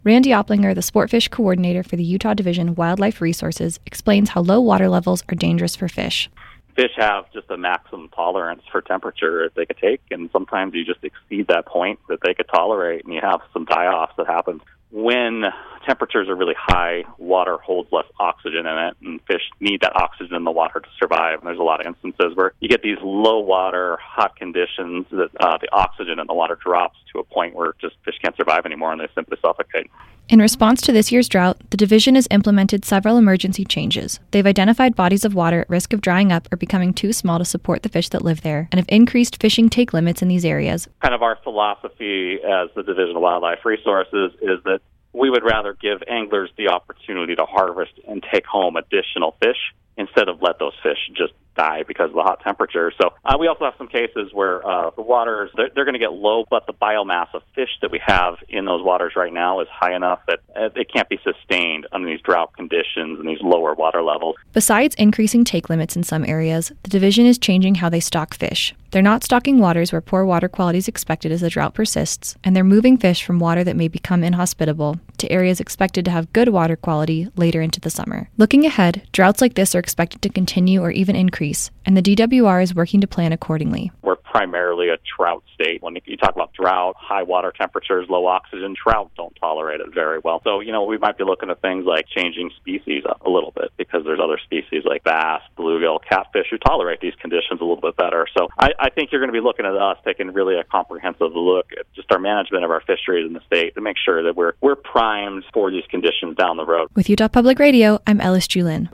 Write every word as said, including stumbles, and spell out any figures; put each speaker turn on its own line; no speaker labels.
Randy Opplinger, the sportfish coordinator for the Utah Division of Wildlife Resources, explains how low water levels are dangerous for fish.
Fish have just a maximum tolerance for temperature that they could take, and sometimes you just exceed that point that they could tolerate, and you have some die-offs that happen. When temperatures are really high, water holds less oxygen in it, and fish need that oxygen in the water to survive. And there's a lot of instances where you get these low water, hot conditions that uh, the oxygen in the water drops to a point where just fish can't survive anymore, and they simply suffocate.
In response to this year's drought, the division has implemented several emergency changes. They've identified bodies of water at risk of drying up or becoming too small to support the fish that live there, and have increased fishing take limits in these areas.
Kind of our philosophy as the Division of Wildlife Resources is that we would rather give anglers the opportunity to harvest and take home additional fish instead of let those fish just die because of the hot temperature. So uh, we also have some cases where uh, the waters, they're, they're going to get low, but the biomass of fish that we have in those waters right now is high enough that uh, it can't be sustained under these drought conditions and these lower water levels.
Besides increasing take limits in some areas, the division is changing how they stock fish. They're not stocking waters where poor water quality is expected as the drought persists, and they're moving fish from water that may become inhospitable to areas expected to have good water quality later into the summer. Looking ahead, droughts like this are expected to continue or even increase, and the D W R is working to plan accordingly.
We're primarily a trout state. When you talk about drought, high water temperatures, low oxygen, trout don't tolerate it very well. So, you know, we might be looking at things like changing species up a little bit because there's other species like bass, bluegill, catfish who tolerate these conditions a little bit better. So I, I think you're going to be looking at us taking really a comprehensive look at just our management of our fisheries in the state to make sure that we're we're primed for these conditions down the road.
With Utah Public Radio, I'm Ellis Julin.